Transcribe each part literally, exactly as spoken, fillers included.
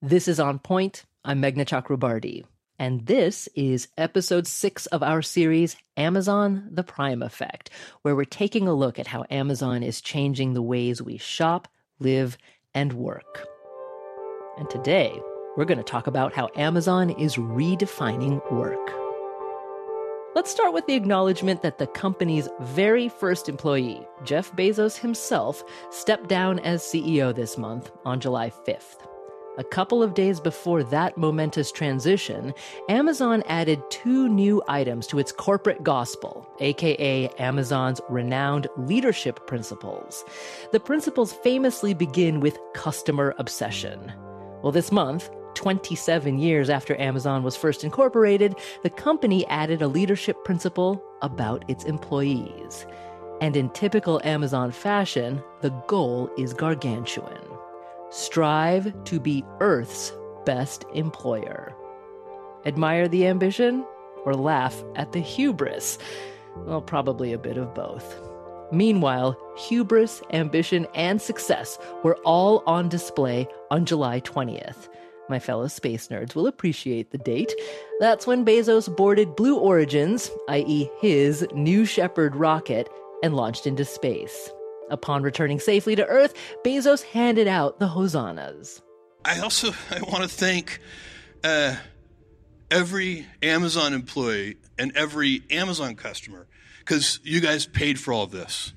This is On Point. I'm Meghna Chakrabarti. And this is episode six of our series, Amazon, the Prime Effect, where we're taking a look at how Amazon is changing the ways we shop, live, and work. And today, we're going to talk about how Amazon is redefining work. Let's start with the acknowledgement that the company's very first employee, Jeff Bezos himself, stepped down as C E O this month on July fifth. A couple of days before that momentous transition, Amazon added two new items to its corporate gospel, aka Amazon's renowned leadership principles. The principles famously begin with customer obsession. Well, this month, twenty-seven years after Amazon was first incorporated, the company added a leadership principle about its employees. And in typical Amazon fashion, the goal is gargantuan. Strive to be Earth's best employer. Admire the ambition or laugh at the hubris? Well, probably a bit of both. Meanwhile, hubris, ambition, and success were all on display on July twentieth. My fellow space nerds will appreciate the date. That's when Bezos boarded Blue Origins, that is his New Shepard rocket, and launched into space. Upon returning safely to Earth, Bezos handed out the hosannas. I also I want to thank uh, every Amazon employee and every Amazon customer, because you guys paid for all of this.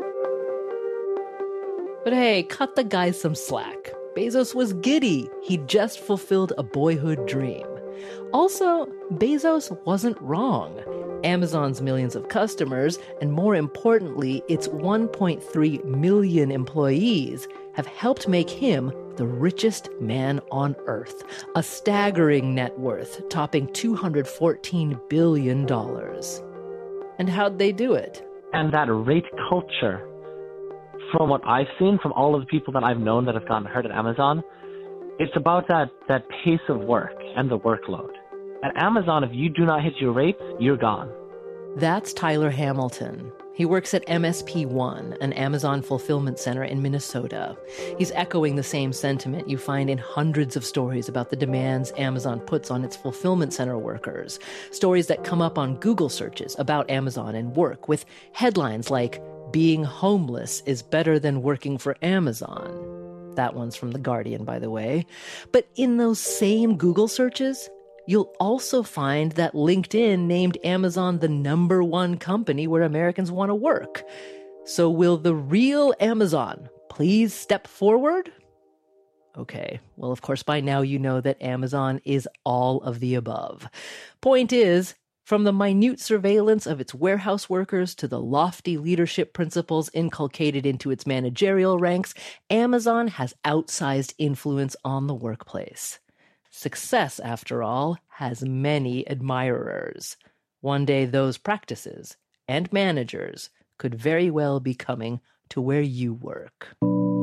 But hey, cut the guy some slack. Bezos was giddy. He'd just fulfilled a boyhood dream. Also, Bezos wasn't wrong. Amazon's millions of customers, and more importantly, its one point three million employees, have helped make him the richest man on Earth, a staggering net worth topping two hundred fourteen billion dollars. And how'd they do it? And that rate culture, from what I've seen, from all of the people that I've known that have gotten hurt at Amazon, it's about that, that pace of work and the workload. At Amazon, if you do not hit your rates, you're gone. That's Tyler Hamilton. He works at M S P one, an Amazon fulfillment center in Minnesota. He's echoing the same sentiment you find in hundreds of stories about the demands Amazon puts on its fulfillment center workers. Stories that come up on Google searches about Amazon and work with headlines like, "Being homeless is better than working for Amazon." That one's from The Guardian, by the way. But in those same Google searches, you'll also find that LinkedIn named Amazon the number one company where Americans want to work. So will the real Amazon please step forward? Okay, well, of course, by now you know that Amazon is all of the above. Point is, from the minute surveillance of its warehouse workers to the lofty leadership principles inculcated into its managerial ranks, Amazon has outsized influence on the workplace. Success, after all, has many admirers. One day those practices and managers could very well be coming to where you work.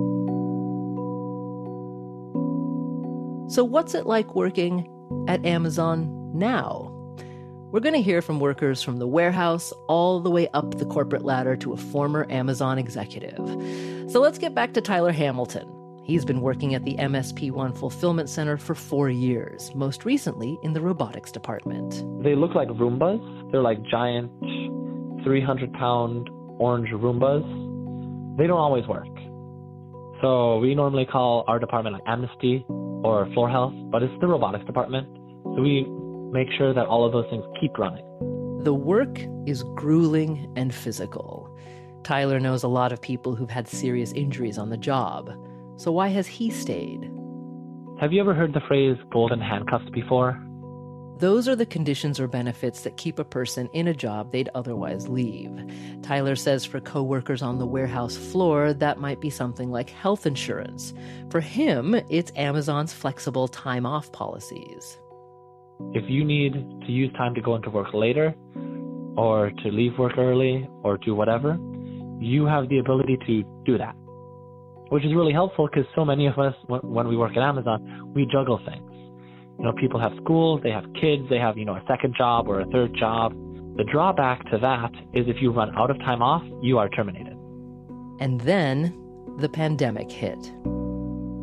So what's it like working at Amazon now? We're going to hear from workers from the warehouse all the way up the corporate ladder to a former Amazon executive. So let's get back to Tyler Hamilton. He's been working at the M S P one Fulfillment Center for four years, most recently in the robotics department. They look like Roombas. They're like giant three hundred pound orange Roombas. They don't always work. So we normally call our department like Amnesty or Floor Health, but it's the robotics department. So we make sure that all of those things keep running. The work is grueling and physical. Tyler knows a lot of people who've had serious injuries on the job. So why has he stayed? Have you ever heard the phrase golden handcuffs before? Those are the conditions or benefits that keep a person in a job they'd otherwise leave. Tyler says for coworkers on the warehouse floor, that might be something like health insurance. For him, it's Amazon's flexible time-off policies. If you need to use time to go into work later, or to leave work early, or do whatever, you have the ability to do that. Which is really helpful because so many of us, when we work at Amazon, we juggle things. You know, people have school, they have kids, they have, you know, a second job or a third job. The drawback to that is if you run out of time off, you are terminated. And then the pandemic hit.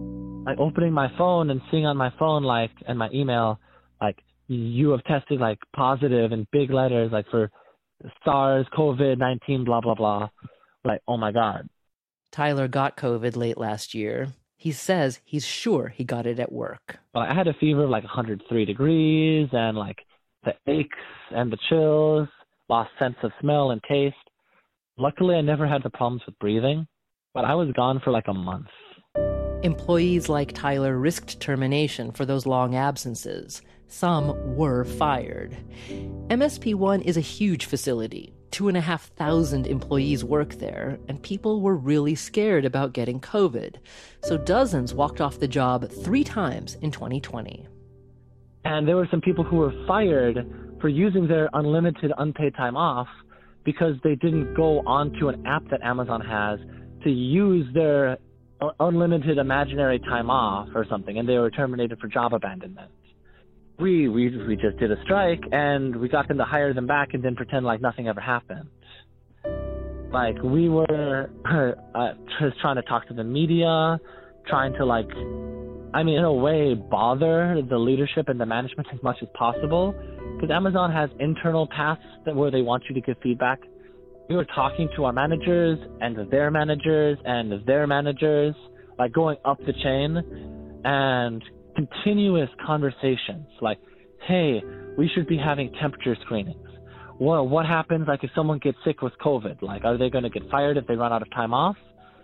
like opening my phone and seeing on my phone, like, and my email, like, you have tested like positive in big letters, like for SARS, COVID nineteen, blah, blah, blah. Like, oh my God. Tyler got COVID late last year. He says he's sure he got it at work. Well, I had a fever of like one hundred three degrees and like the aches and the chills, lost sense of smell and taste. Luckily, I never had the problems with breathing, but I was gone for like a month. Employees like Tyler risked termination for those long absences. Some were fired. M S P one is a huge facility. Two and a half thousand employees work there, and people were really scared about getting COVID. So dozens walked off the job three times in twenty twenty. And there were some people who were fired for using their unlimited unpaid time off because they didn't go onto an app that Amazon has to use their unlimited imaginary time off or something, and they were terminated for job abandonment. We, we we just did a strike, and we got them to hire them back and then pretend like nothing ever happened. Like, we were uh, just trying to talk to the media, trying to, like, I mean, in a way, bother the leadership and the management as much as possible, because Amazon has internal paths that where they want you to give feedback. We were talking to our managers and their managers and their managers, like going up the chain, and continuous conversations like, hey, we should be having temperature screenings. Well, what happens like if someone gets sick with COVID? Like, are they going to get fired if they run out of time off?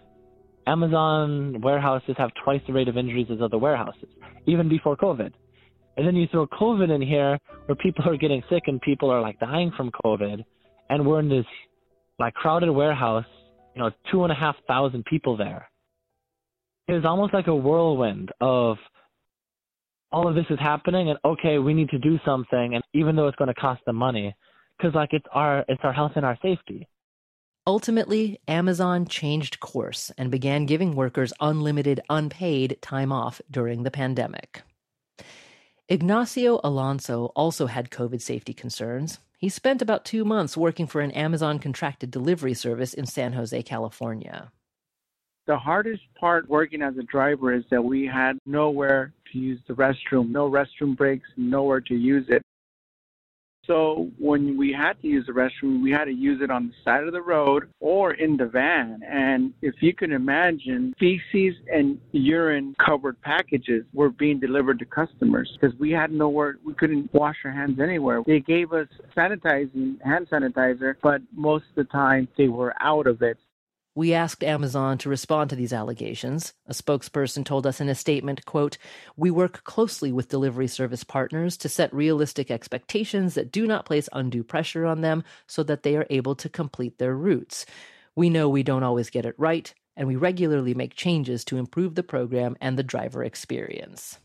Amazon warehouses have twice the rate of injuries as other warehouses, even before COVID. And then you throw COVID in here where people are getting sick and people are like dying from COVID. And we're in this like crowded warehouse, you know, two and a half thousand people there. It's almost like a whirlwind of all of this is happening, and okay, we need to do something, and even though it's going to cost them money, because like it's our it's our health and our safety. Ultimately, Amazon changed course and began giving workers unlimited, unpaid time off during the pandemic. Ignacio Alonso also had COVID safety concerns. He spent about two months working for an Amazon contracted delivery service in San Jose, California. The hardest part working as a driver is that we had nowhere to use the restroom, no restroom breaks, nowhere to use it. So when we had to use the restroom, we had to use it on the side of the road or in the van. And if you can imagine, feces and urine covered packages were being delivered to customers because we had nowhere, we couldn't wash our hands anywhere. They gave us sanitizing, hand sanitizer, but most of the time they were out of it. We asked Amazon to respond to these allegations. A spokesperson told us in a statement, quote, "We work closely with delivery service partners to set realistic expectations that do not place undue pressure on them so that they are able to complete their routes. We know we don't always get it right, and we regularly make changes to improve the program and the driver experience."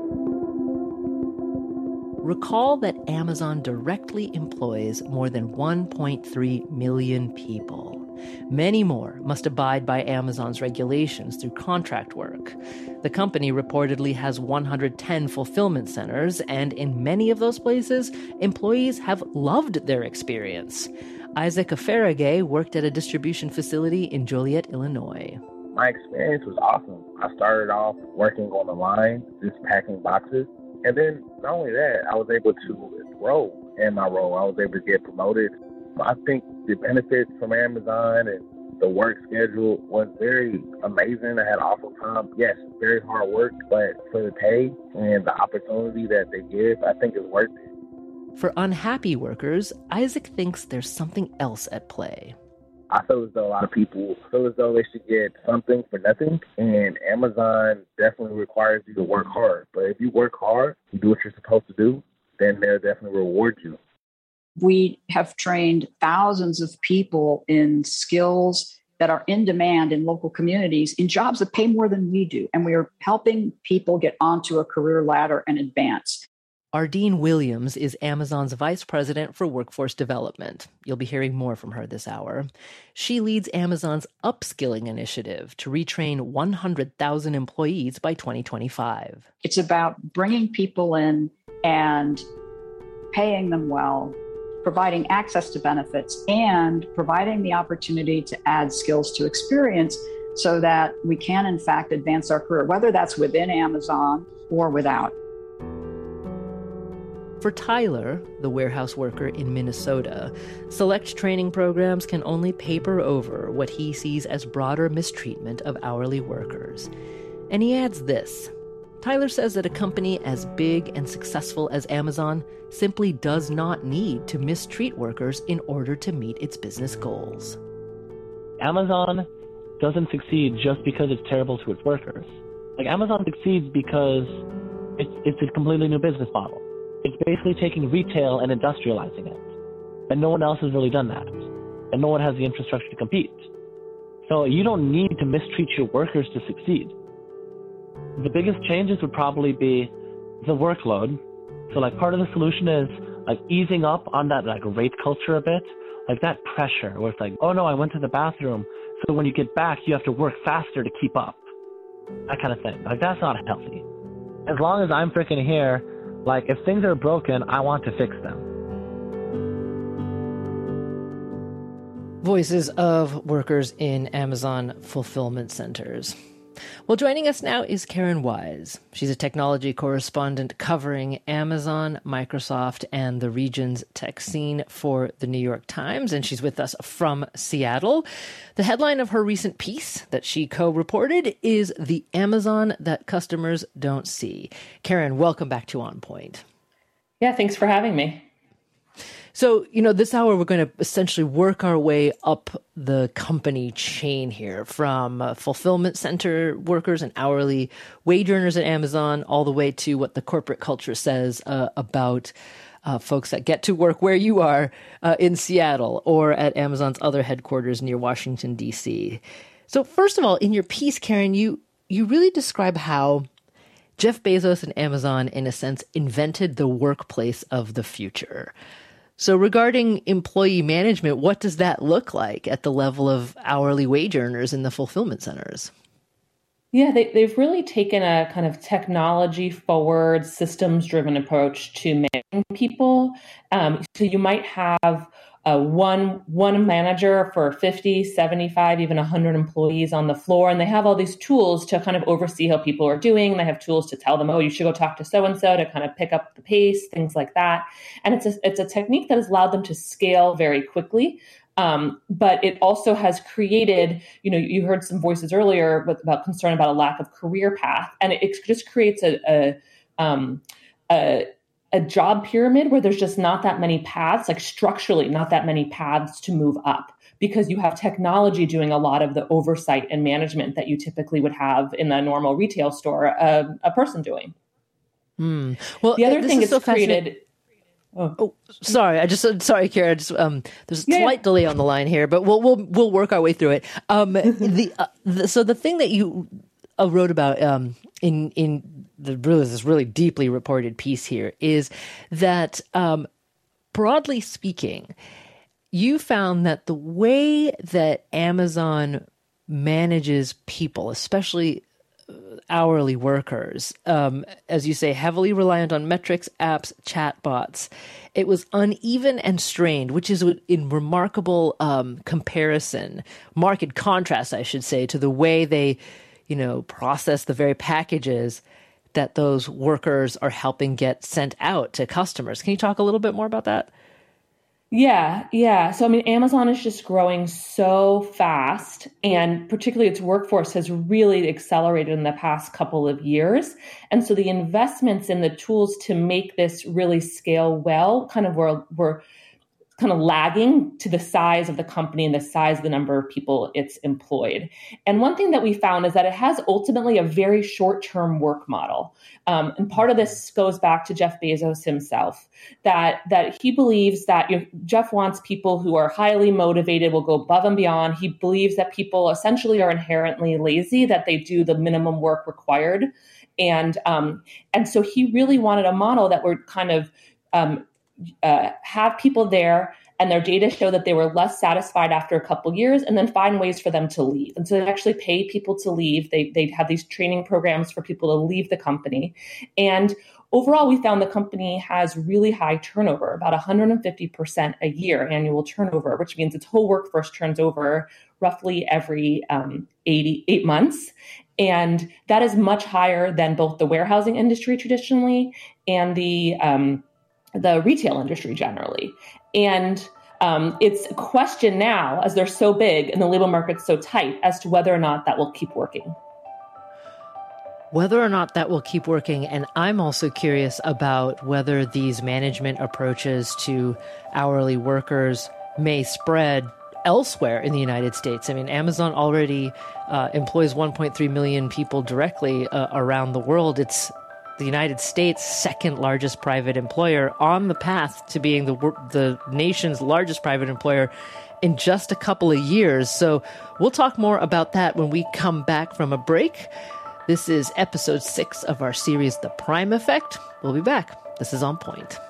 Recall that Amazon directly employs more than one point three million people. Many more must abide by Amazon's regulations through contract work. The company reportedly has one hundred ten fulfillment centers, and in many of those places, employees have loved their experience. Isaac Afaragay worked at a distribution facility in Joliet, Illinois. My experience was awesome. I started off working on the line, just packing boxes. And then not only that, I was able to grow in my role. I was able to get promoted. I think the benefits from Amazon and the work schedule was very amazing. I had awful time. Yes, very hard work, but for the pay and the opportunity that they give, I think it's worth it. For unhappy workers, Isaac thinks there's something else at play. I feel as though a lot of people feel as though they should get something for nothing, and Amazon definitely requires you to work hard. But if you work hard, you do what you're supposed to do, then they'll definitely reward you. We have trained thousands of people in skills that are in demand in local communities in jobs that pay more than we do, and we are helping people get onto a career ladder and advance. Ardeen Williams is Amazon's Vice President for Workforce Development. You'll be hearing more from her this hour. She leads Amazon's upskilling initiative to retrain one hundred thousand employees by twenty twenty-five. It's about bringing people in and paying them well, providing access to benefits, and providing the opportunity to add skills to experience so that we can, in fact, advance our career, whether that's within Amazon or without. For Tyler, the warehouse worker in Minnesota, select training programs can only paper over what he sees as broader mistreatment of hourly workers. And he adds this. Tyler says that a company as big and successful as Amazon simply does not need to mistreat workers in order to meet its business goals. Amazon doesn't succeed just because it's terrible to its workers. Like, Amazon succeeds because it's, it's a completely new business model. It's basically taking retail and industrializing it. And no one else has really done that. And no one has the infrastructure to compete. So you don't need to mistreat your workers to succeed. The biggest changes would probably be the workload. So like part of the solution is like easing up on that like rate culture a bit. Like that pressure where it's like, oh no, I went to the bathroom. So when you get back, you have to work faster to keep up. That kind of thing. Like that's not healthy. As long as I'm freaking here, like, if things are broken, I want to fix them. Voices of workers in Amazon fulfillment centers. Well, joining us now is Karen Wise. She's a technology correspondent covering Amazon, Microsoft, and the region's tech scene for the New York Times, and she's with us from Seattle. The headline of her recent piece that she co-reported is "The Amazon That Customers Don't See." Karen, welcome back to On Point. Yeah, thanks for having me. So, you know, this hour we're going to essentially work our way up the company chain here from uh, fulfillment center workers and hourly wage earners at Amazon all the way to what the corporate culture says uh, about uh, folks that get to work where you are uh, in Seattle or at Amazon's other headquarters near Washington, D C. So first of all, in your piece, Karen, you you really describe how Jeff Bezos and Amazon, in a sense, invented the workplace of the future. So regarding employee management, what does that look like at the level of hourly wage earners in the fulfillment centers? Yeah, they, they've really taken a kind of technology-forward, systems-driven approach to managing people. Um, so you might have uh, one one manager for fifty, seventy-five, even one hundred employees on the floor, and they have all these tools to kind of oversee how people are doing. They have tools to tell them, oh, you should go talk to so-and-so to kind of pick up the pace, things like that. And it's a, it's a technique that has allowed them to scale very quickly. Um, but it also has created, you know, you heard some voices earlier with, about concern about a lack of career path. And it, it just creates a, a, um, a, a job pyramid where there's just not that many paths, like structurally not that many paths to move up, because you have technology doing a lot of the oversight and management that you typically would have in a normal retail store, uh, a person doing. Mm. Well, the other thing is so created... Oh. oh, sorry. I just sorry, Kara. Just um, there's a yeah, slight yeah. delay on the line here, but we'll we'll we'll work our way through it. Um, the, uh, the so the thing that you uh, wrote about um in in the really this really deeply reported piece here is that um, broadly speaking, you found that the way that Amazon manages people, especially hourly workers, um, as you say, heavily reliant on metrics, apps, chatbots. It was uneven and strained, which is in remarkable um, comparison, marked contrast, I should say, to the way they, you know, process the very packages that those workers are helping get sent out to customers. Can you talk a little bit more about that? Yeah, yeah. So, I mean, Amazon is just growing so fast, and particularly its workforce has really accelerated in the past couple of years. And so the investments in the tools to make this really scale well kind of were, were kind of lagging to the size of the company and the size of the number of people it's employed. And one thing that we found is that it has ultimately a very short-term work model. Um, and part of this goes back to Jeff Bezos himself, that, that he believes that, you know, Jeff wants people who are highly motivated, will go above and beyond. He believes that people essentially are inherently lazy, that they do the minimum work required. And, um, and so he really wanted a model that would kind of um, Uh, have people there and their data show that they were less satisfied after a couple years, and then find ways for them to leave. And so they actually pay people to leave. They they have these training programs for people to leave the company. And overall, we found the company has really high turnover, about one hundred fifty percent a year annual turnover, which means its whole workforce turns over roughly every um, eighty-eight months. And that is much higher than both the warehousing industry traditionally and the um, the retail industry generally. And um, it's a question now, as they're so big and the labor market's so tight, as to whether or not that will keep working. Whether or not that will keep working. And I'm also curious about whether these management approaches to hourly workers may spread elsewhere in the United States. I mean, Amazon already uh, employs one point three million people directly uh, around the world. It's the United States' second largest private employer, on the path to being the the nation's largest private employer in just a couple of years. So we'll talk more about that when we come back from a break. This is episode six of our series, The Prime Effect. We'll be back. This is On Point.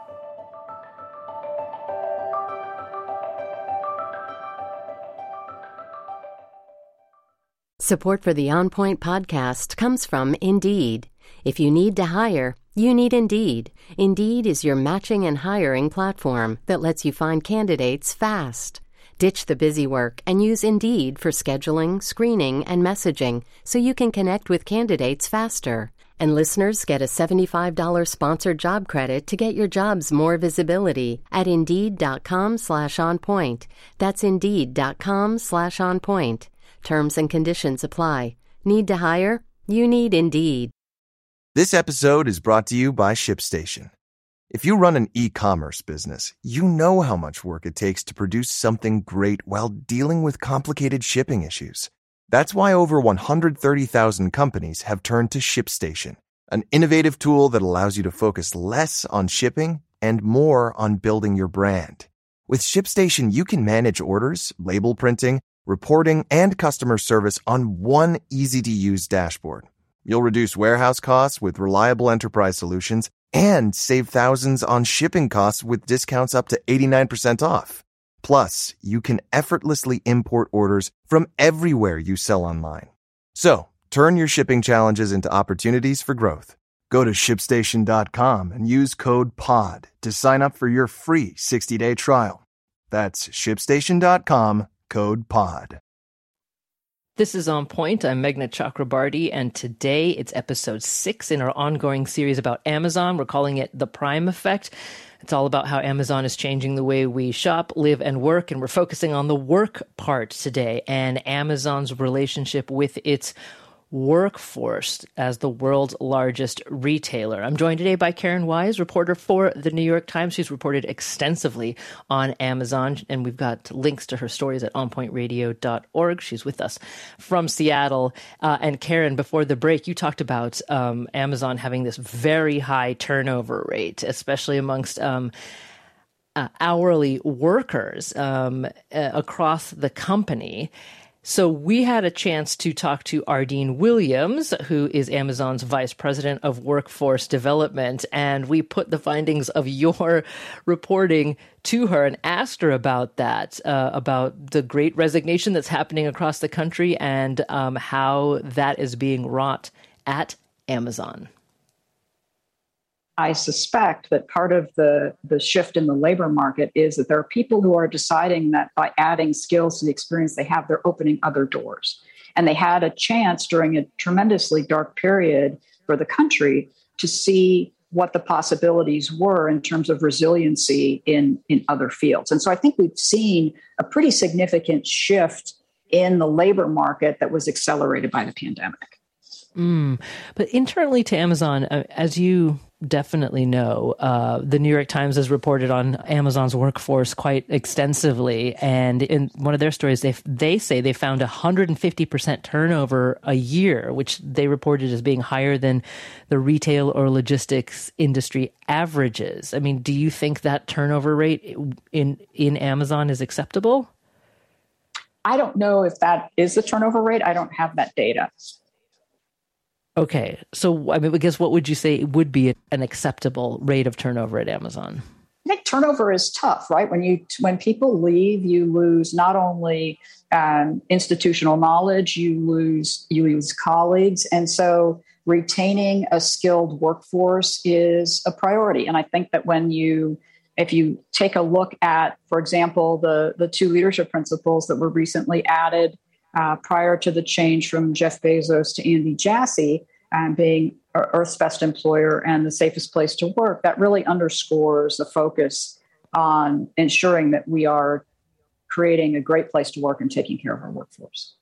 Support for the On Point podcast comes from Indeed. If you need to hire, you need Indeed. Indeed is your matching and hiring platform that lets you find candidates fast. Ditch the busy work and use Indeed for scheduling, screening, and messaging so you can connect with candidates faster. And listeners get a seventy-five dollars sponsored job credit to get your jobs more visibility at Indeed.com slash on point. That's Indeed.com slash on point. Terms and conditions apply. Need to hire? You need Indeed. This episode is brought to you by ShipStation. If you run an e-commerce business, you know how much work it takes to produce something great while dealing with complicated shipping issues. That's why over one hundred thirty thousand companies have turned to ShipStation, an innovative tool that allows you to focus less on shipping and more on building your brand. With ShipStation, you can manage orders, label printing, reporting, and customer service on one easy-to-use dashboard. You'll reduce warehouse costs with reliable enterprise solutions and save thousands on shipping costs with discounts up to eighty-nine percent off. Plus, you can effortlessly import orders from everywhere you sell online. So, turn your shipping challenges into opportunities for growth. Go to ship station dot com and use code POD to sign up for your free sixty-day trial. That's ship station dot com, code POD. This is On Point. I'm Meghna Chakrabarty, and today it's episode six in our ongoing series about Amazon. We're calling it The Prime Effect. It's all about how Amazon is changing the way we shop, live, and work, and we're focusing on the work part today and Amazon's relationship with its workforce as the world's largest retailer. I'm joined today by Karen Wise, reporter for The New York Times. She's reported extensively on Amazon, and we've got links to her stories at on point radio dot org. She's with us from Seattle. Uh, and Karen, before the break, you talked about um, Amazon having this very high turnover rate, especially amongst um, uh, hourly workers um, uh, across the company. So we had a chance to talk to Ardeen Williams, who is Amazon's Vice President of Workforce Development, and we put the findings of your reporting to her and asked her about that, uh, about the great resignation that's happening across the country and um, how that is being wrought at Amazon. I suspect that part of the, the shift in the labor market is that there are people who are deciding that by adding skills to the experience they have, they're opening other doors. And they had a chance during a tremendously dark period for the country to see what the possibilities were in terms of resiliency in, in other fields. And so I think we've seen a pretty significant shift in the labor market that was accelerated by the pandemic. Mm. But internally to Amazon, uh, as you definitely know, uh, the New York Times has reported on Amazon's workforce quite extensively. And in one of their stories, they they say they found one hundred fifty percent turnover a year, which they reported as being higher than the retail or logistics industry averages. I mean, do you think that turnover rate in, in Amazon is acceptable? I don't know if that is the turnover rate. I don't have that data. Okay. So, I mean, I guess what would you say would be an acceptable rate of turnover at Amazon? I think turnover is tough, right? When you when people leave, you lose not only um, institutional knowledge, you lose you lose colleagues, and so retaining a skilled workforce is a priority. And I think that when you if you take a look at, for example, the the two leadership principles that were recently added uh, prior to the change from Jeff Bezos to Andy Jassy and being Earth's best employer and the safest place to work, that really underscores the focus on ensuring that we are creating a great place to work and taking care of our workforce.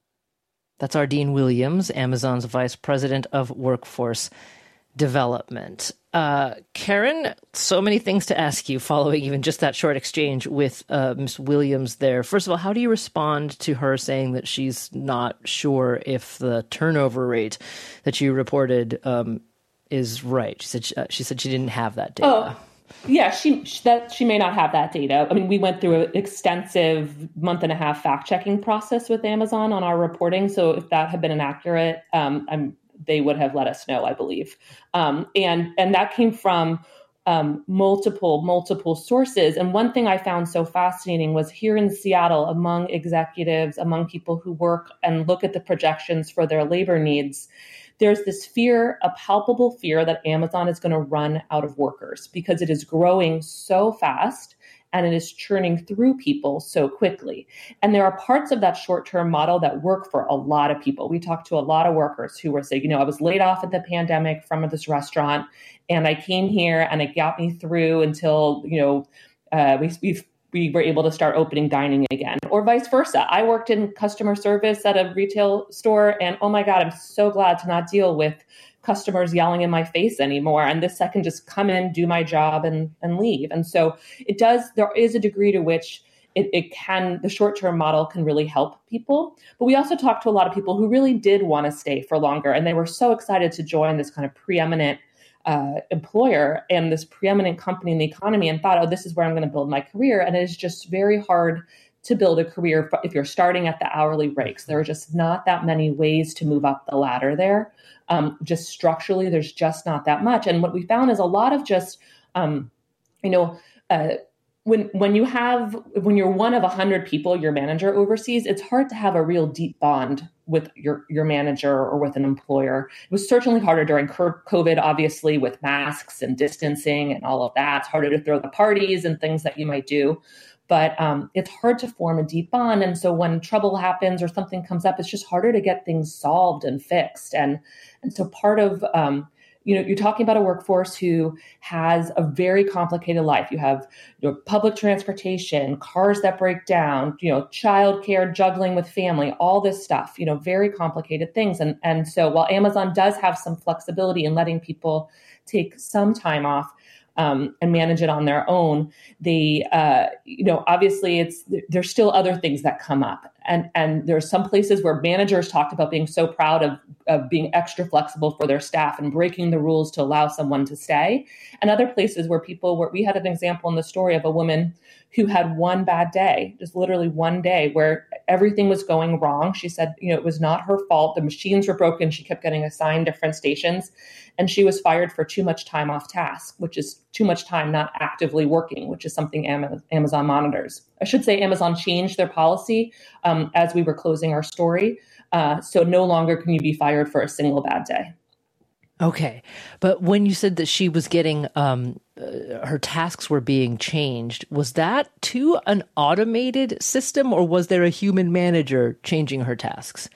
That's Ardeen Williams, Amazon's Vice President of Workforce Development. Uh, Karen, so many things to ask you following even just that short exchange with uh, Miz Williams there. First of all, how do you respond to her saying that she's not sure if the turnover rate that you reported um, is right? She said she, uh, she said she didn't have that data. Oh. Yeah, she that she may not have that data. I mean, we went through an extensive month and a half fact checking process with Amazon on our reporting. So if that had been inaccurate, um, I'm, they would have let us know, I believe. Um, and and that came from um, multiple multiple sources. And one thing I found so fascinating was here in Seattle, among executives, among people who work and look at the projections for their labor needs, there's this fear, a palpable fear that Amazon is going to run out of workers because it is growing so fast and it is churning through people so quickly. And there are parts of that short-term model that work for a lot of people. We talked to a lot of workers who were saying, you know, I was laid off at the pandemic from this restaurant and I came here and it got me through until, you know, uh, we, we've we were able to start opening dining again, or vice versa. I worked in customer service at a retail store and oh my God, I'm so glad to not deal with customers yelling in my face anymore. And this I can just come in, do my job and, and leave. And so it does, there is a degree to which it, it can, the short-term model can really help people. But we also talked to a lot of people who really did want to stay for longer. And they were so excited to join this kind of preeminent Uh, employer and this preeminent company in the economy and thought, oh, this is where I'm going to build my career. And it is just very hard to build a career if you're starting at the hourly rates. There are just not that many ways to move up the ladder there. Um, just structurally, there's just not that much. And what we found is a lot of just, um, you know, uh, when when you have, when you're one of a hundred people your manager oversees, it's hard to have a real deep bond with your, your manager or with an employer. It was certainly harder during COVID, obviously, with masks and distancing and all of that. It's harder to throw the parties and things that you might do. But um, it's hard to form a deep bond. And so when trouble happens or something comes up, it's just harder to get things solved and fixed. And, and so part of, um, you know, you're talking about a workforce who has a very complicated life. You have, you know, public transportation, cars that break down, you know, childcare, juggling with family, all this stuff, you know, very complicated things. And, and so while Amazon does have some flexibility in letting people take some time off, Um, and manage it on their own, they, uh, you know, obviously it's, there's still other things that come up. And, and there's some places where managers talked about being so proud of, of being extra flexible for their staff and breaking the rules to allow someone to stay. And other places where people were, we had an example in the story of a woman who had one bad day, just literally one day where everything was going wrong. She said, you know, it was not her fault. The machines were broken. She kept getting assigned different stations. And she was fired for too much time off task, which is too much time not actively working, which is something Amazon monitors. I should say Amazon changed their policy um, as we were closing our story. Uh, so no longer can you be fired for a single bad day. Okay. But when you said that she was getting, um, uh, her tasks were being changed, was that to an automated system or was there a human manager changing her tasks?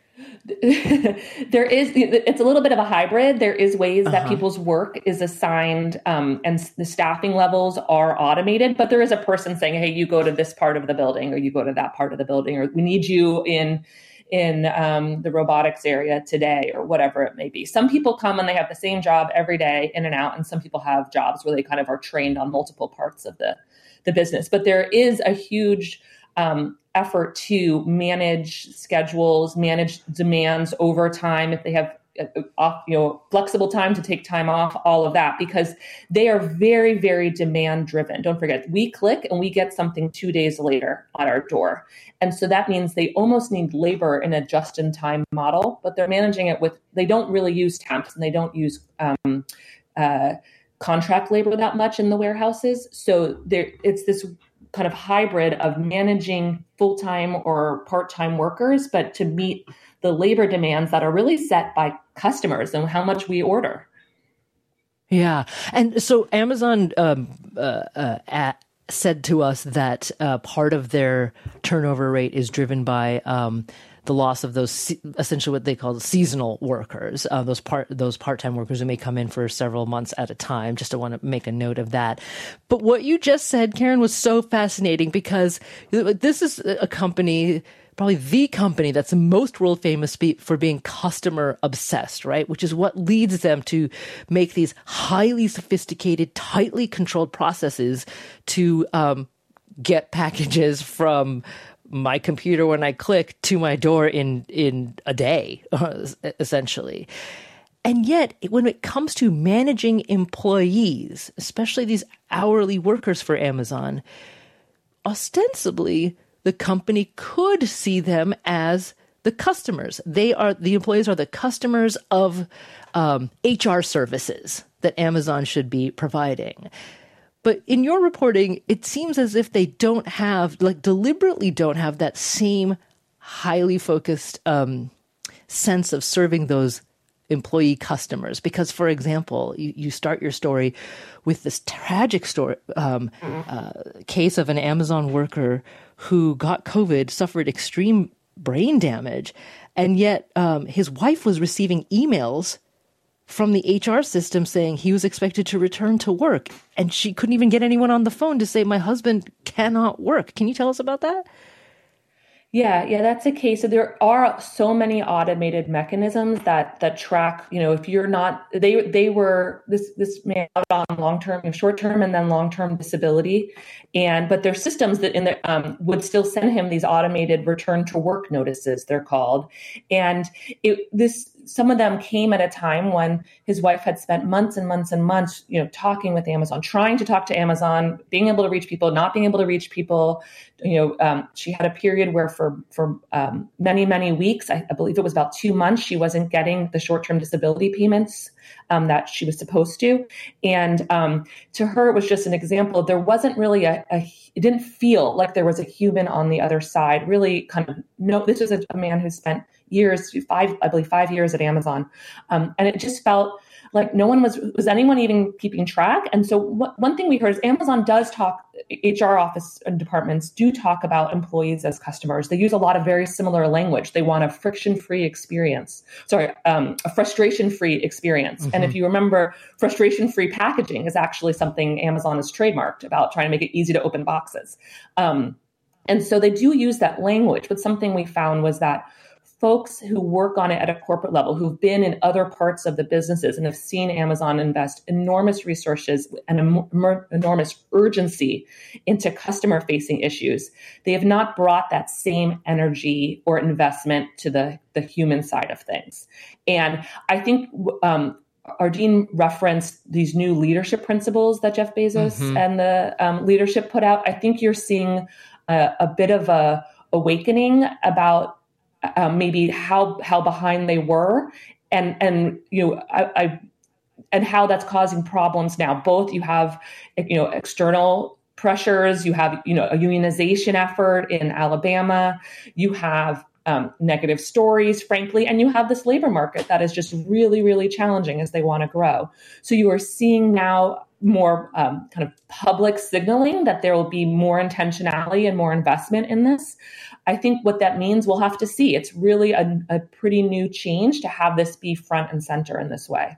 There is, it's a little bit of a hybrid. There is ways that uh-huh. people's work is assigned um, and the staffing levels are automated, but there is a person saying, hey, you go to this part of the building or you go to that part of the building, or we need you in in um, the robotics area today or whatever it may be. Some people come and they have the same job every day in and out. And some people have jobs where they kind of are trained on multiple parts of the, the business. But there is a huge um, effort to manage schedules, manage demands over time if they have off, you know, flexible time to take time off, all of that, because they are very, very demand driven. Don't forget, we click and we get something two days later at our door. And so that means they almost need labor in a just in time model, but they're managing it with, they don't really use temps and they don't use um, uh, contract labor that much in the warehouses. So there, it's this kind of hybrid of managing full-time or part-time workers, but to meet the labor demands that are really set by customers and how much we order. Yeah. And so Amazon um, uh, uh, said to us that uh, part of their turnover rate is driven by um, the loss of those se- essentially what they call seasonal workers, uh, those part those part-time workers who may come in for several months at a time. Just to want to make a note of that. But what you just said, Karen, was so fascinating because this is a company, probably the company that's most world famous for being customer obsessed, right? Which is what leads them to make these highly sophisticated, tightly controlled processes to um, get packages from my computer when I click to my door in, in a day, essentially. And yet, when it comes to managing employees, especially these hourly workers for Amazon, ostensibly, the company could see them as the customers. They are, the employees are the customers of um, H R services that Amazon should be providing. But in your reporting, it seems as if they don't have, like deliberately don't have that same highly focused um, sense of serving those employee customers. Because, for example, you, you start your story with this tragic story um, uh, case of an Amazon worker who got COVID, suffered extreme brain damage, and yet um, his wife was receiving emails from the H R system saying he was expected to return to work, and she couldn't even get anyone on the phone to say, my husband cannot work. Can you tell us about that? Yeah, yeah, that's a case. So there are so many automated mechanisms that that track, you know, if you're not, they they were, this this man out on long-term, short-term and then long-term disability. And, but there's systems that in the, um, would still send him these automated return to work notices, they're called. And it, this, some of them came at a time when his wife had spent months and months and months, you know, talking with Amazon, trying to talk to Amazon, being able to reach people, not being able to reach people. You know, um, she had a period where for for um, many, many weeks, I, I believe it was about two months, she wasn't getting the short-term disability payments um, that she was supposed to. And um, to her, it was just an example. There wasn't really a, a, it didn't feel like there was a human on the other side. Really kind of, no, this was a, a man who spent years, five, I believe five years at Amazon. Um, and it just felt like no one was, was anyone even keeping track? And so what, one thing we heard is Amazon does talk, H R office and departments do talk about employees as customers. They use a lot of very similar language. They want a friction-free experience. Sorry, um, a frustration-free experience. Mm-hmm. And if you remember, frustration-free packaging is actually something Amazon has trademarked about trying to make it easy to open boxes. Um, and so they do use that language. But something we found was that folks who work on it at a corporate level, who've been in other parts of the businesses and have seen Amazon invest enormous resources and em- enormous urgency into customer-facing issues, they have not brought that same energy or investment to the, the human side of things. And I think um, Ardeen referenced these new leadership principles that Jeff Bezos mm-hmm. and the um, leadership put out. I think you're seeing a, a bit of a awakening about Um, maybe how how behind they were, and and you know I, I and how that's causing problems now. Both you have you know external pressures, you have you know a unionization effort in Alabama, you have um, negative stories, frankly, and you have this labor market that is just really really challenging as they want to grow. So you are seeing now more um, kind of public signaling that there will be more intentionality and more investment in this. I think what that means, we'll have to see. It's really a, a pretty new change to have this be front and center in this way.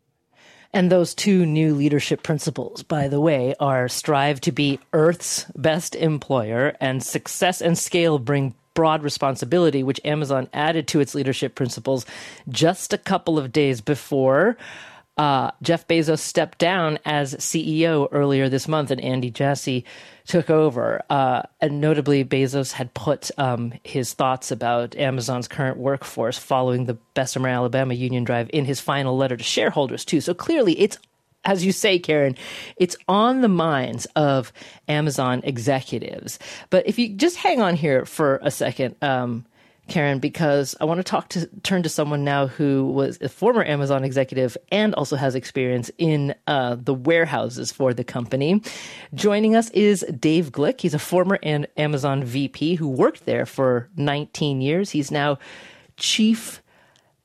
And those two new leadership principles, by the way, are strive to be Earth's best employer and success and scale bring broad responsibility, which Amazon added to its leadership principles just a couple of days before Uh, Jeff Bezos stepped down as C E O earlier this month, and Andy Jassy took over. Uh, and notably, Bezos had put um, his thoughts about Amazon's current workforce following the Bessemer, Alabama union drive in his final letter to shareholders, too. So clearly, it's, as you say, Karen, it's on the minds of Amazon executives. But if you just hang on here for a second, um, Karen, because I want to talk to turn to someone now who was a former Amazon executive and also has experience in uh, the warehouses for the company. Joining us is Dave Glick. He's a former an- Amazon V P who worked there for nineteen years. He's now chief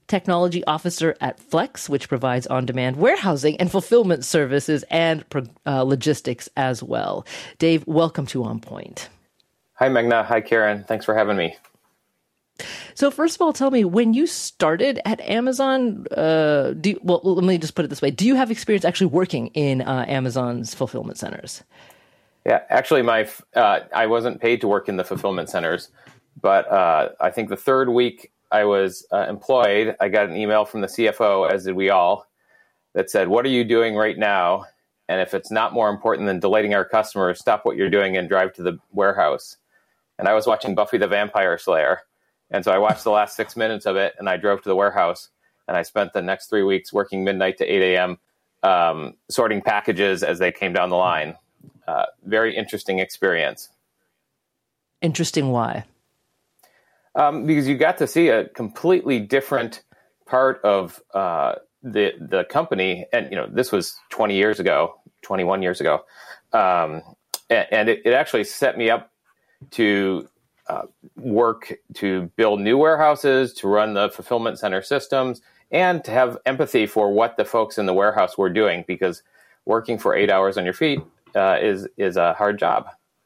Technology Officer at Flex, which provides on-demand warehousing and fulfillment services and uh, logistics as well. Dave, welcome to On Point. Hi, Meghna. Hi, Karen. Thanks for having me. So first of all, tell me, when you started at Amazon, uh, do you, well, let me just put it this way. Do you have experience actually working in uh, Amazon's fulfillment centers? Yeah, actually, my uh, I wasn't paid to work in the fulfillment centers, but uh, I think the third week I was uh, employed, I got an email from the C F O, as did we all, that said, "What are you doing right now? And if it's not more important than delighting our customers, stop what you're doing and drive to the warehouse." And I was watching Buffy the Vampire Slayer. And so I watched the last six minutes of it, and I drove to the warehouse, and I spent the next three weeks working midnight to eight a.m., um, sorting packages as they came down the line. Uh, very interesting experience. Interesting why? Um, because you got to see a completely different part of uh, the the company. And, you know, this was twenty years ago, twenty-one years ago. Um, and and it, it actually set me up to Uh, work to build new warehouses, to run the fulfillment center systems, and to have empathy for what the folks in the warehouse were doing, because working for eight hours on your feet uh, is is a hard job.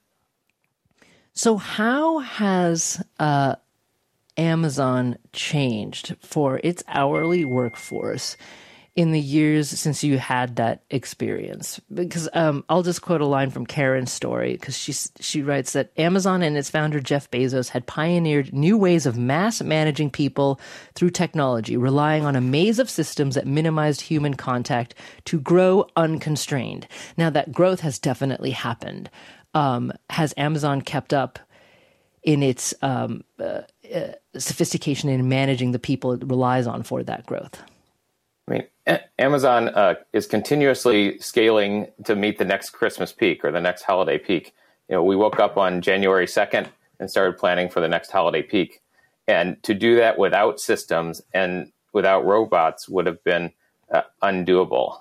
So how has uh, Amazon changed for its hourly workforce in the years since you had that experience? Because um, I'll just quote a line from Karen's story, because she, she writes that Amazon and its founder, Jeff Bezos, had pioneered new ways of mass managing people through technology, relying on a maze of systems that minimized human contact to grow unconstrained. Now, that growth has definitely happened. Um, has Amazon kept up in its um, uh, uh, sophistication in managing the people it relies on for that growth? I mean, Amazon uh, is continuously scaling to meet the next Christmas peak or the next holiday peak. You know, we woke up on January second and started planning for the next holiday peak. And to do that without systems and without robots would have been uh, undoable.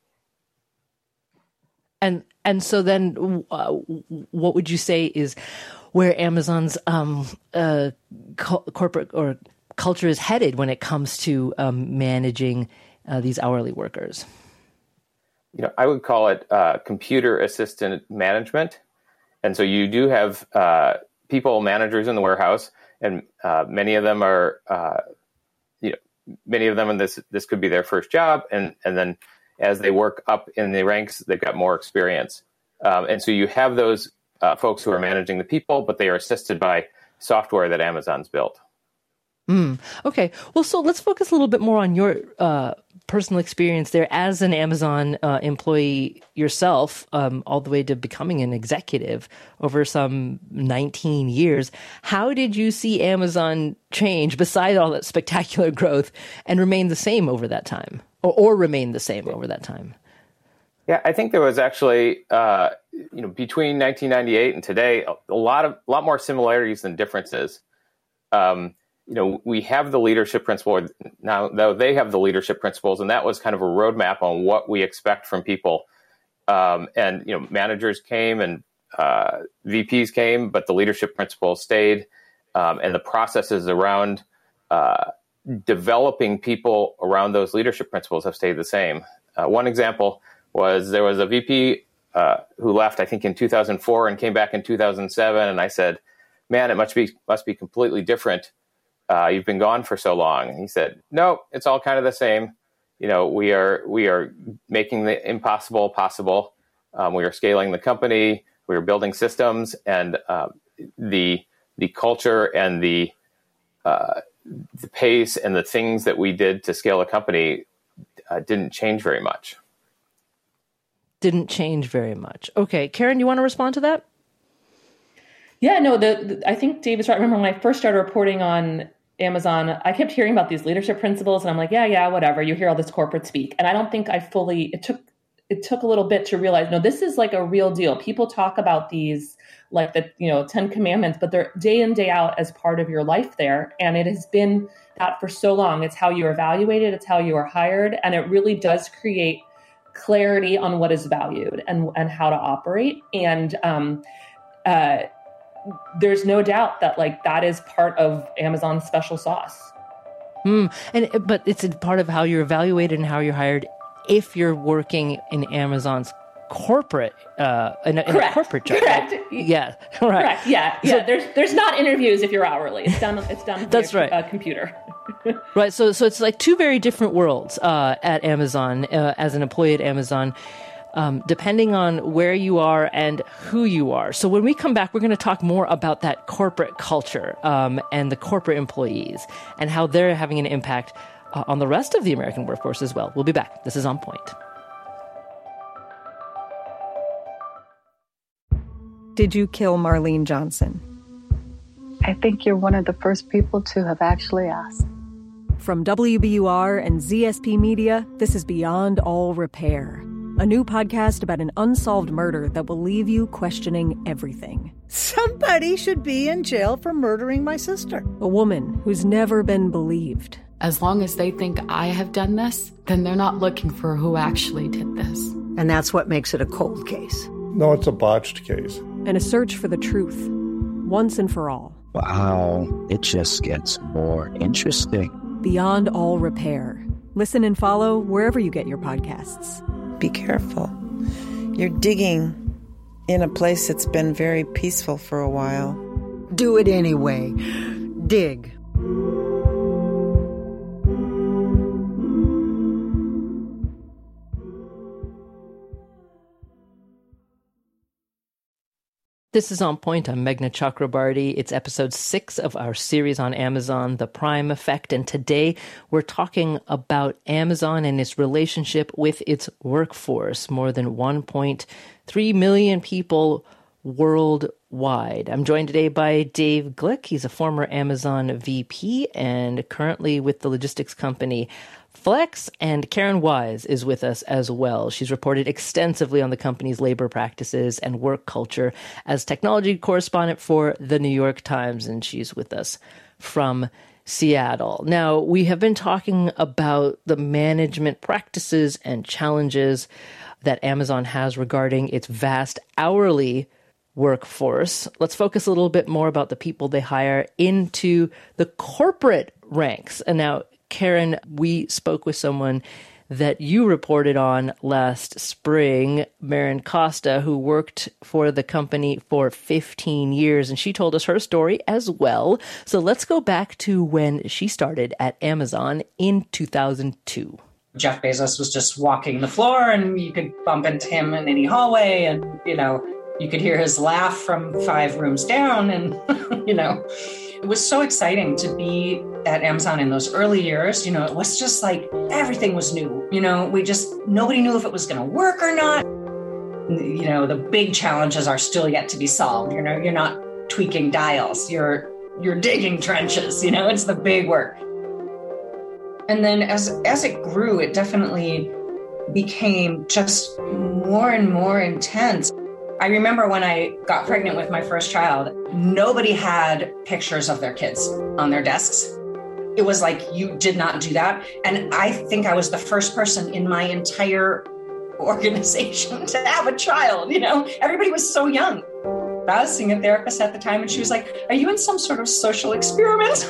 And and so then uh, what would you say is where Amazon's um, uh, co- corporate or culture is headed when it comes to um, managing Uh, these hourly workers? You know, I would call it uh, computer assisted management. And so you do have uh, people, managers in the warehouse, and uh, many of them are, uh, you know, many of them, and this this could be their first job. And, and then as they work up in the ranks, they've got more experience. Um, and so you have those uh, folks who are managing the people, but they are assisted by software that Amazon's built. Mm, okay. Well, so let's focus a little bit more on your uh, personal experience there as an Amazon uh, employee yourself, um, all the way to becoming an executive over some nineteen years. How did you see Amazon change, beside all that spectacular growth, and remain the same over that time, or, or remain the same over that time? Yeah, I think there was actually, uh, you know, between nineteen ninety-eight and today, a, a lot of, a lot more similarities than differences. Um, You know, we have the leadership principle now, though they have the leadership principles, and that was kind of a roadmap on what we expect from people. Um, and, you know, managers came and uh, V Ps came, but the leadership principles stayed. Um, and the processes around uh, developing people around those leadership principles have stayed the same. Uh, one example was there was a V P uh, who left, I think, in two thousand four and came back in two thousand seven. And I said, man, it must be must be completely different. Uh, you've been gone for so long. And he said, no, it's all kind of the same. You know, we are we are making the impossible possible. Um, we are scaling the company. We are building systems, and uh, the the culture and the uh, the pace and the things that we did to scale a company uh, didn't change very much. Didn't change very much. Okay, Karen, you want to respond to that? Yeah, no, the, the I think Dave is right. I remember when I first started reporting on Amazon, I kept hearing about these leadership principles, and I'm like, yeah, yeah, whatever. You hear all this corporate speak. And I don't think I fully, it took, it took a little bit to realize, no, this is like a real deal. People talk about these, like the, you know, Ten Commandments, but they're day in, day out as part of your life there. And it has been that for so long. It's how you're evaluated. It's how you are hired. And it really does create clarity on what is valued and, and how to operate. And, um, uh, there's no doubt that like that is part of Amazon's special sauce. Hmm. And but it's a part of how you're evaluated and how you're hired if you're working in Amazon's corporate, uh, in a, in a corporate job. Correct. Right? Yeah. Right. Correct. Yeah. Yeah. So, there's there's not interviews if you're hourly. It's done. It's done. That's via right. A computer. Right. So so it's like two very different worlds uh, at Amazon uh, as an employee at Amazon. Um, depending on where you are and who you are. So when we come back, we're going to talk more about that corporate culture um, and the corporate employees and how they're having an impact uh, on the rest of the American workforce as well. We'll be back. This is On Point. Did you kill Marlene Johnson? I think you're one of the first people to have actually asked. From W B U R and Z S P Media, this is Beyond All Repair, a new podcast about an unsolved murder that will leave you questioning everything. Somebody should be in jail for murdering my sister. A woman who's never been believed. As long as they think I have done this, then they're not looking for who actually did this. And that's what makes it a cold case. No, it's a botched case. And a search for the truth, once and for all. Wow, it just gets more interesting. Beyond All Repair. Listen and follow wherever you get your podcasts. Be careful. You're digging in a place that's been very peaceful for a while. Do it anyway. Dig. This is On Point. I'm Meghna Chakrabarty. It's episode six of our series on Amazon, The Prime Effect. And today we're talking about Amazon and its relationship with its workforce. More than one point three million people worldwide. I'm joined today by Dave Glick. He's a former Amazon V P and currently with the logistics company Flex, and Karen Wise is with us as well. She's reported extensively on the company's labor practices and work culture as technology correspondent for the New York Times, and she's with us from Seattle. Now, we have been talking about the management practices and challenges that Amazon has regarding its vast hourly workforce. Let's focus a little bit more about the people they hire into the corporate ranks. And now, Karen, we spoke with someone that you reported on last spring, Marin Costa, who worked for the company for fifteen years, and she told us her story as well. So let's go back to when she started at Amazon in two thousand two. Jeff Bezos was just walking the floor, and you could bump into him in any hallway, and, you know, you could hear his laugh from five rooms down, and, you know, it was so exciting to be at Amazon in those early years. You know, it was just like everything was new. You know, we just, nobody knew if it was going to work or not. You know, the big challenges are still yet to be solved. You know, you're not tweaking dials, you're you're digging trenches, you know, it's the big work. And then as as it grew, it definitely became just more and more intense. I remember when I got pregnant with my first child, nobody had pictures of their kids on their desks. It was like, you did not do that. And I think I was the first person in my entire organization to have a child, you know? Everybody was so young. I was seeing a therapist at the time, and she was like, are you in some sort of social experiment?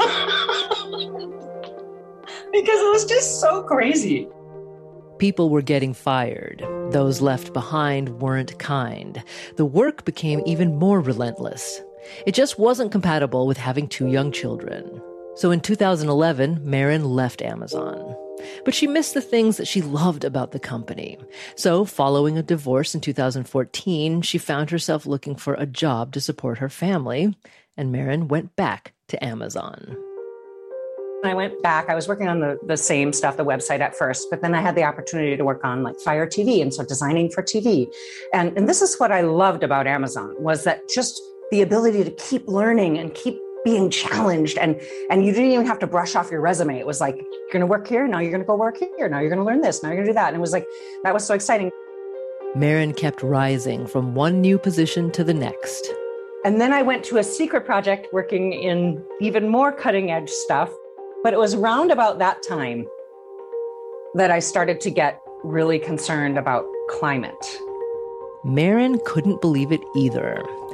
Because it was just so crazy. People were getting fired. Those left behind weren't kind. The work became even more relentless. It just wasn't compatible with having two young children. So in two thousand eleven, Marin left Amazon. But she missed the things that she loved about the company. So following a divorce in two thousand fourteen, she found herself looking for a job to support her family, and Marin went back to Amazon. I went back. I was working on the, the same stuff, the website at first, but then I had the opportunity to work on like Fire T V, and so designing for T V. And, and this is what I loved about Amazon, was that just the ability to keep learning and keep being challenged. And, and you didn't even have to brush off your resume. It was like, you're going to work here. Now you're going to go work here. Now you're going to learn this. Now you're going to do that. And it was like, that was so exciting. Marin kept rising from one new position to the next. And then I went to a secret project working in even more cutting edge stuff. But it was around about that time that I started to get really concerned about climate. Marin couldn't believe it either.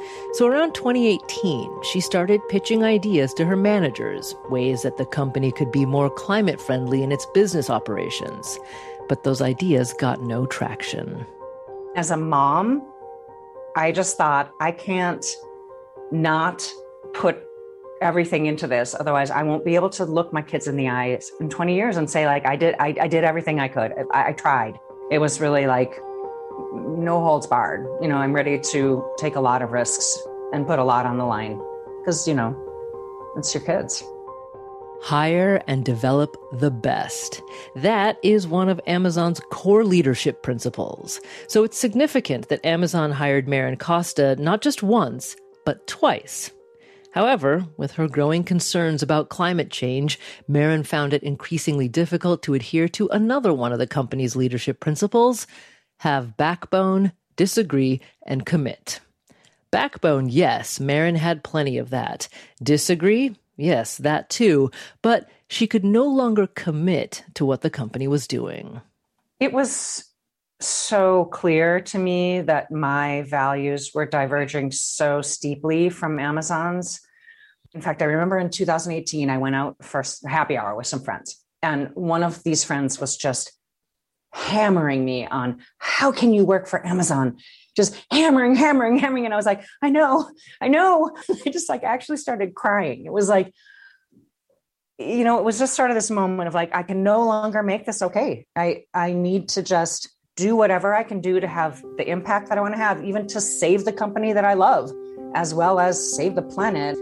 So around twenty eighteen, she started pitching ideas to her managers, ways that the company could be more climate-friendly in its business operations. But those ideas got no traction. As a mom, I just thought, I can't not put everything into this. Otherwise, I won't be able to look my kids in the eyes in twenty years and say, like, I did, I, I did everything I could. I, I tried. It was really like no holds barred. You know, I'm ready to take a lot of risks and put a lot on the line because, you know, it's your kids. Hire and develop the best. That is one of Amazon's core leadership principles. So it's significant that Amazon hired Marin Costa not just once, but twice. However, with her growing concerns about climate change, Marin found it increasingly difficult to adhere to another one of the company's leadership principles: have backbone, disagree, and commit. Backbone, yes, Marin had plenty of that. Disagree? Yes, that too. But she could no longer commit to what the company was doing. It was so clear to me that my values were diverging so steeply from Amazon's. In fact, I remember in two thousand eighteen, I went out for a happy hour with some friends. And one of these friends was just hammering me on, how can you work for Amazon? Just hammering, hammering, hammering. And I was like, I know, I know. I just like actually started crying. It was like, you know, it was just sort of this moment of like, I can no longer make this okay. I, I need to just do whatever I can do to have the impact that I want to have, even to save the company that I love, as well as save the planet.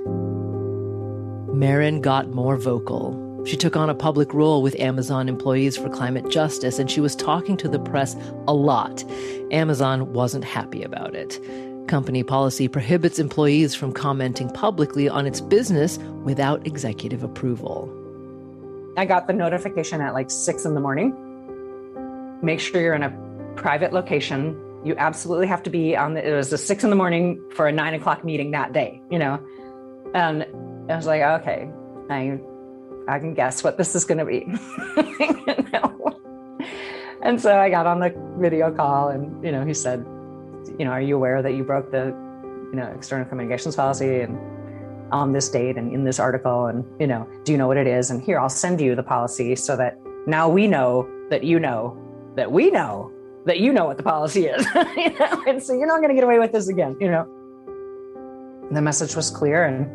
Marin got more vocal. She took on a public role with Amazon Employees for Climate Justice, and she was talking to the press a lot. Amazon wasn't happy about it. Company policy prohibits employees from commenting publicly on its business without executive approval. I got the notification at like six in the morning. Make sure you're in a private location. You absolutely have to be on the, it was a six in the morning for a nine o'clock meeting that day, you know? And I was like, okay, I I can guess what this is going to be. You know? And so I got on the video call and, you know, he said, you know, are you aware that you broke the, you know, external communications policy and on this date and in this article? And, you know, do you know what it is? And here, I'll send you the policy so that now we know that you know that we know that you know what the policy is. You know? And so you're not going to get away with this again, you know? And the message was clear. And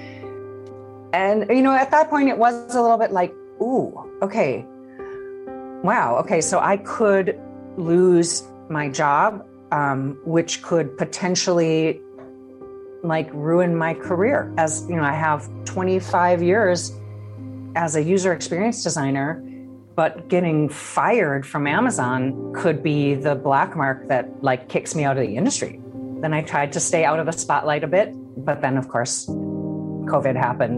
And, you know, at that point, it was a little bit like, ooh, okay, wow, okay, so I could lose my job, um, which could potentially, like, ruin my career. As, you know, I have twenty-five years as a user experience designer, but getting fired from Amazon could be the black mark that, like, kicks me out of the industry. Then I tried to stay out of the spotlight a bit, but then, of course, COVID happened.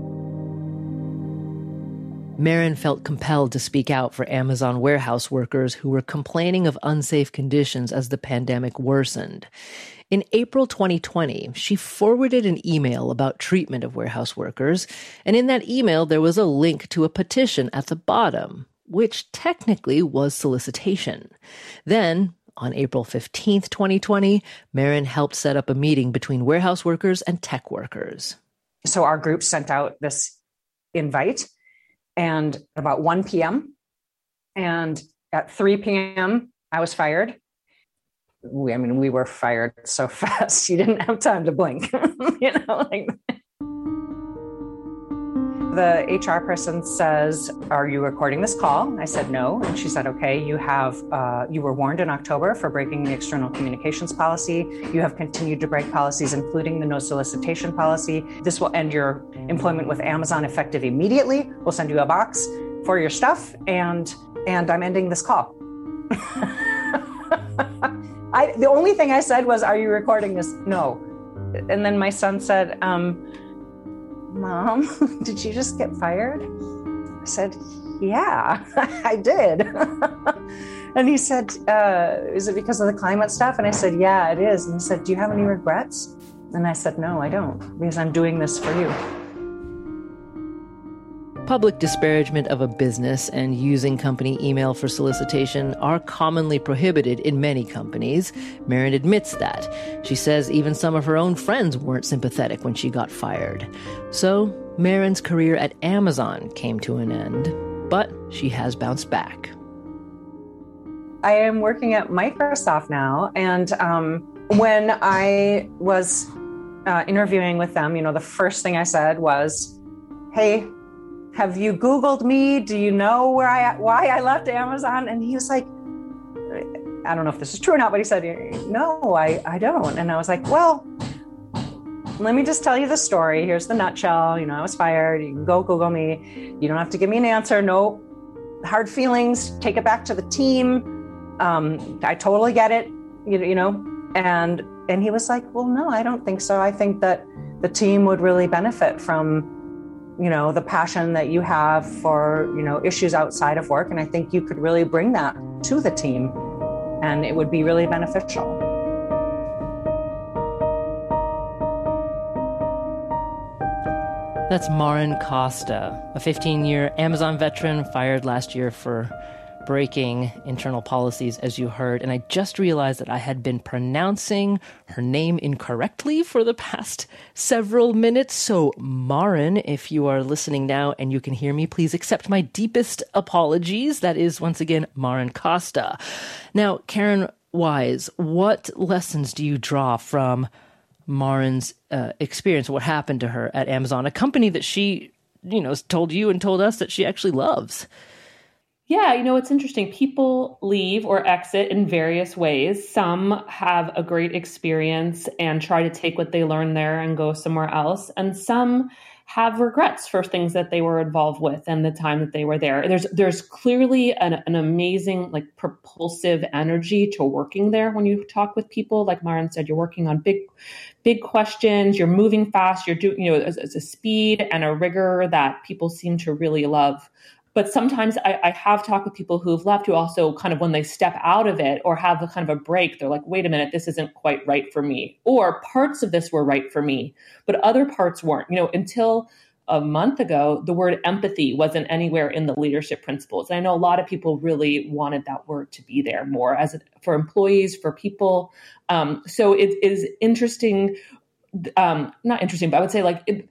Marin felt compelled to speak out for Amazon warehouse workers who were complaining of unsafe conditions as the pandemic worsened. In April twenty twenty, she forwarded an email about treatment of warehouse workers, and in that email there was a link to a petition at the bottom, which technically was solicitation. Then, on April fifteenth, twenty twenty, Marin helped set up a meeting between warehouse workers and tech workers. So our group sent out this invite, and about one p.m. and at three p.m. I was fired. We, I mean, we were fired so fast, you didn't have time to blink. You know, like the H R person says, "Are you recording this call?" I said, "No." And she said, "Okay, you have, uh, you were warned in October for breaking the external communications policy. You have continued to break policies, including the no solicitation policy. This will end your employment with Amazon effective immediately. We'll send you a box for your stuff, and and I'm ending this call." I, the only thing I said was, "Are you recording this?" "No." And then my son said, um, "Mom, did you just get fired?" I said, "Yeah, I did." And he said, uh, "Is it because of the climate stuff?" And I said, "Yeah, it is." And he said, "Do you have any regrets?" And I said, "No, I don't, because I'm doing this for you." Public disparagement of a business and using company email for solicitation are commonly prohibited in many companies. Marin admits that. She says even some of her own friends weren't sympathetic when she got fired. So, Marin's career at Amazon came to an end, but she has bounced back. I am working at Microsoft now, and um, when I was uh, interviewing with them, you know, the first thing I said was, hey, have you Googled me? Do you know where I why I left Amazon? And he was like, I don't know if this is true or not, but he said, no, I, I don't. And I was like, well, let me just tell you the story. Here's the nutshell. You know, I was fired. You can go Google me. You don't have to give me an answer. No hard feelings. Take it back to the team. Um, I totally get it. You, you know, and and he was like, well, no, I don't think so. I think that the team would really benefit from, you know, the passion that you have for, you know, issues outside of work. And I think you could really bring that to the team and it would be really beneficial. That's Marin Costa, a fifteen-year Amazon veteran fired last year for breaking internal policies, as you heard. And I just realized that I had been pronouncing her name incorrectly for the past several minutes. So, Marin, if you are listening now and you can hear me, please accept my deepest apologies. That is, once again, Marin Costa. Now, Karen Wise, what lessons do you draw from Marin's uh, experience, what happened to her at Amazon, a company that she, you know, told you and told us that she actually loves? Yeah, you know, it's interesting. People leave or exit in various ways. Some have a great experience and try to take what they learned there and go somewhere else. And some have regrets for things that they were involved with and the time that they were there. There's there's clearly an, an amazing, like, propulsive energy to working there when you talk with people. Like Marin said, you're working on big, big questions. You're moving fast. You're doing, you know, it's a speed and a rigor that people seem to really love. But sometimes I, I have talked with people who've left who also kind of, when they step out of it or have a kind of a break, they're like, wait a minute, this isn't quite right for me. Or parts of this were right for me, but other parts weren't. You know, until a month ago, the word empathy wasn't anywhere in the leadership principles. And I know a lot of people really wanted that word to be there more as a, for employees, for people. Um, so it is interesting, um, not interesting, but I would say like, it,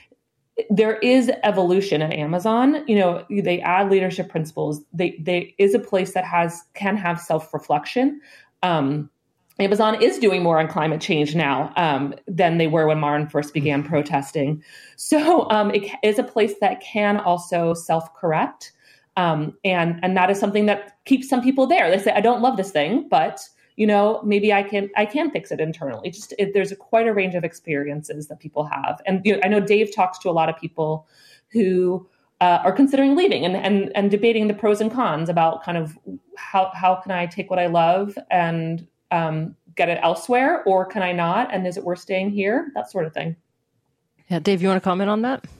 there is evolution at Amazon. You know, they add leadership principles. They, they is a place that has, can have self-reflection. Um, Amazon is doing more on climate change now um, than they were when Marin first began protesting. So um, it is a place that can also self-correct. Um, and, and that is something that keeps some people there. They say, I don't love this thing, but you know, maybe I can I can fix it internally. Just it, there's a, quite a range of experiences that people have, and you know, I know Dave talks to a lot of people who uh, are considering leaving and, and and debating the pros and cons about kind of how how can I take what I love and um, get it elsewhere, or can I not? And is it worth staying here? That sort of thing. Yeah, Dave, you want to comment on that?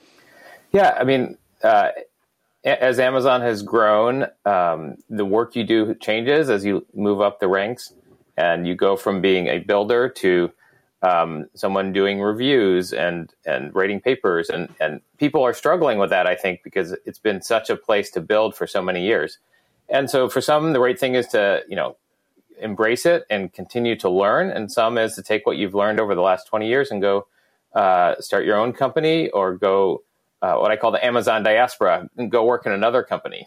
Yeah, I mean. Uh, As Amazon has grown, um, the work you do changes as you move up the ranks, and you go from being a builder to um, someone doing reviews and and writing papers, and and people are struggling with that, I think, because it's been such a place to build for so many years. And so for some, the right thing is to, you know, embrace it and continue to learn, and some is to take what you've learned over the last twenty years and go uh, start your own company or go. Uh, what I call the Amazon diaspora, and go work in another company.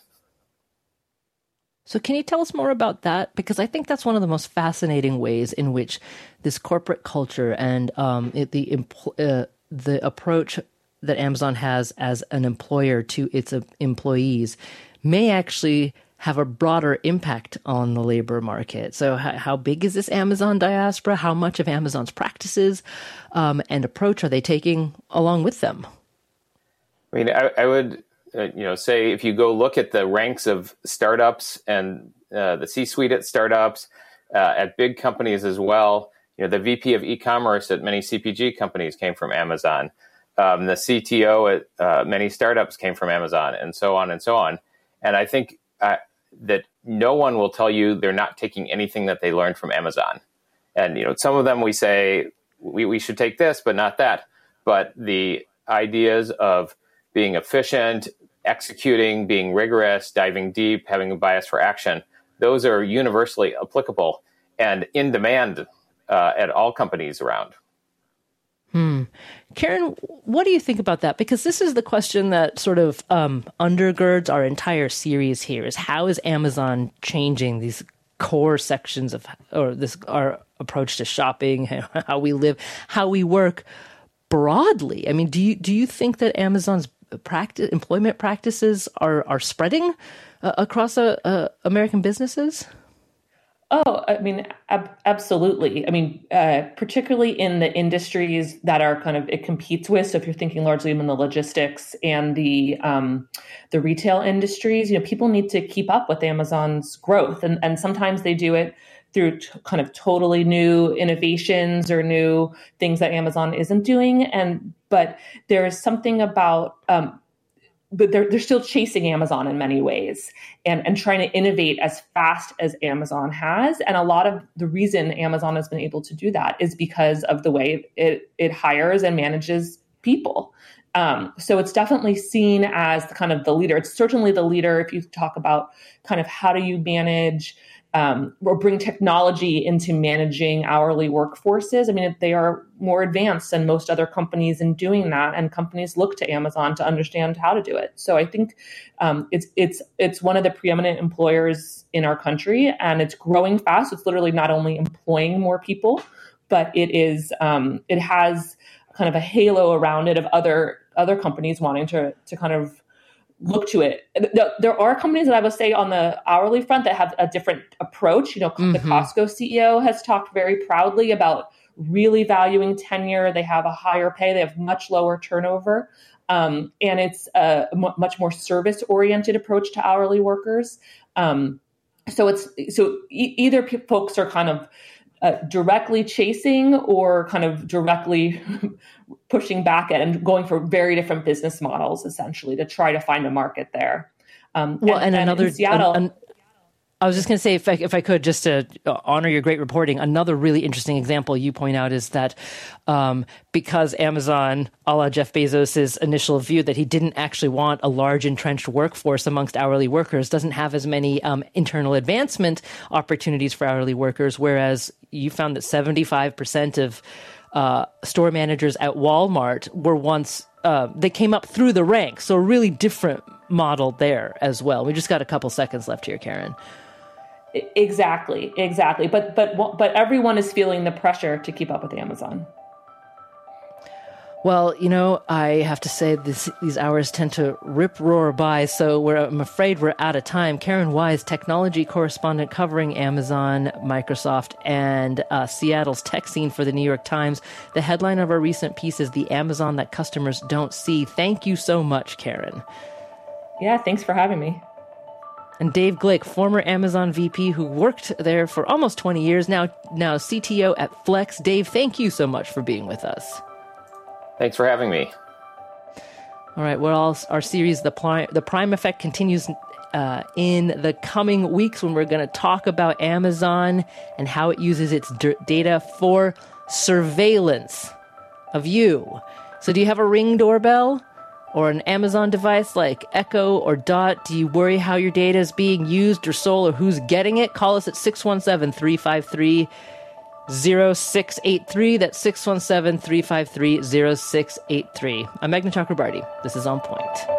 So can you tell us more about that? Because I think that's one of the most fascinating ways in which this corporate culture and um, it, the empl- uh, the approach that Amazon has as an employer to its uh, employees may actually have a broader impact on the labor market. So how, how big is this Amazon diaspora? How much of Amazon's practices um, and approach are they taking along with them? I mean, I, I would, uh, you know, say if you go look at the ranks of startups and uh, the C-suite at startups, uh, at big companies as well, you know, the V P of e-commerce at many C P G companies came from Amazon. Um, the C T O at uh, many startups came from Amazon, and so on and so on. And I think uh, that no one will tell you they're not taking anything that they learned from Amazon. And, you know, some of them we say we, we should take this, but not that. But the ideas of being efficient, executing, being rigorous, diving deep, having a bias for action, those are universally applicable and in demand uh, at all companies around. Hmm. Karen, what do you think about that? Because this is the question that sort of um, undergirds our entire series here: is how is Amazon changing these core sections of, or this our approach to shopping, how we live, how we work broadly? I mean, do you do you think that Amazon's practice, employment practices are are spreading uh, across uh, uh, American businesses? Oh, I mean, ab- absolutely. I mean, uh, particularly in the industries that are kind of it competes with. So if you're thinking largely in the logistics and the um, the retail industries, you know, people need to keep up with Amazon's growth, and and sometimes they do it through t- kind of totally new innovations or new things that Amazon isn't doing. And but there is something about um, but they're they're still chasing Amazon in many ways and, and trying to innovate as fast as Amazon has. And a lot of the reason Amazon has been able to do that is because of the way it it hires and manages people. Um, so it's definitely seen as the kind of the leader. It's certainly the leader if you talk about kind of how do you manage Um, or bring technology into managing hourly workforces. I mean, they are more advanced than most other companies in doing that, and companies look to Amazon to understand how to do it. So I think um, it's it's it's one of the preeminent employers in our country, and it's growing fast. It's literally not only employing more people, but it is um, it has kind of a halo around it of other other companies wanting to to kind of look to it. There are companies that I would say on the hourly front that have a different approach. You know, mm-hmm. the Costco C E O has talked very proudly about really valuing tenure. They have a higher pay. They have much lower turnover. Um, and it's a m- much more service-oriented approach to hourly workers. Um, so it's so e- either p- folks are kind of uh, directly chasing or kind of directly pushing back at and going for very different business models, essentially, to try to find a market there. Um, well, and, and, and another, in Seattle, an, an, I was just going to say, if I, if I could, just to honor your great reporting, another really interesting example you point out is that um, because Amazon, a la Jeff Bezos' initial view that he didn't actually want a large entrenched workforce amongst hourly workers, doesn't have as many um, internal advancement opportunities for hourly workers, whereas you found that seventy-five percent of Uh, store managers at Walmart were once, uh, they came up through the ranks. So a really different model there as well. We just got a couple seconds left here, Karen. Exactly, exactly. But but but everyone is feeling the pressure to keep up with Amazon. Well, you know, I have to say this, these hours tend to rip roar by, so we're, I'm afraid we're out of time. Karen Wise, technology correspondent covering Amazon, Microsoft, and uh, Seattle's tech scene for the New York Times. The headline of our recent piece is The Amazon That Customers Don't See. Thank you so much, Karen. Yeah, thanks for having me. And Dave Glick, former Amazon V P who worked there for almost twenty years, now, now C T O at Flex. Dave, thank you so much for being with us. Thanks for having me. All right. Well, our series, The Prime, the Prime Effect, continues uh, in the coming weeks when we're going to talk about Amazon and how it uses its d- data for surveillance of you. So do you have a Ring doorbell or an Amazon device like Echo or Dot? Do you worry how your data is being used or sold or who's getting it? Call us at six one seven, three five three, zero six eight three. That's six one seven, three five three, zero six eight three. I'm Meghna Chakrabarty. This is On Point.